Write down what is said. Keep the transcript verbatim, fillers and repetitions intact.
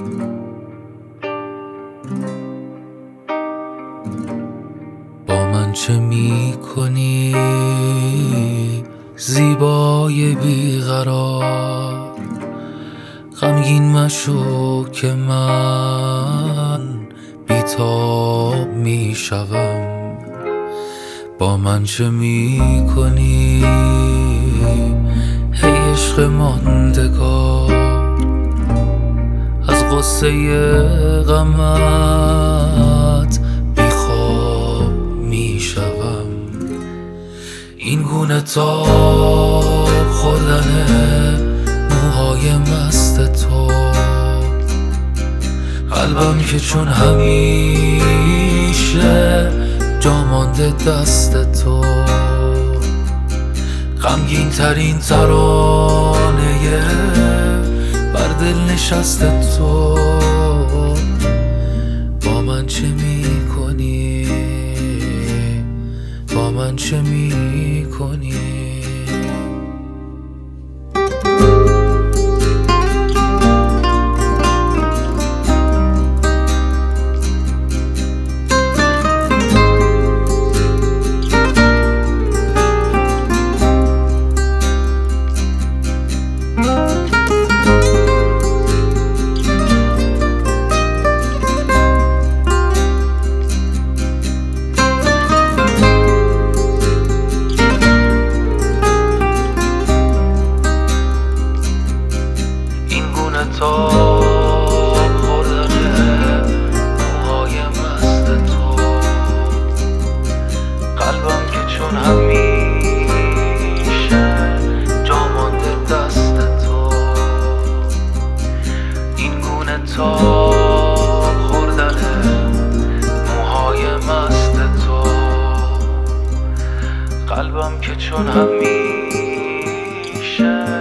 با من چه می کنی زیبای بیقرار؟ غمگین مشو که من بی‌تاب می شوم. با من چه می کنی ای عشق ماندگار؟ از غصه غمت بیخواب می شوم. این گونه تاب خوردن موهای مست تو، قلبم که چون همیشه جا مانده دست تو. غمگین ترین ترانه بر دل نشسته تو. با من چه می کنی؟ با من چه می کنی؟ تاب خوردن موهای مست تو، قلبم که چون همیشه جا مانده دست تو. این گونه تاب خوردن موهای مست تو، قلبم که چون همیشه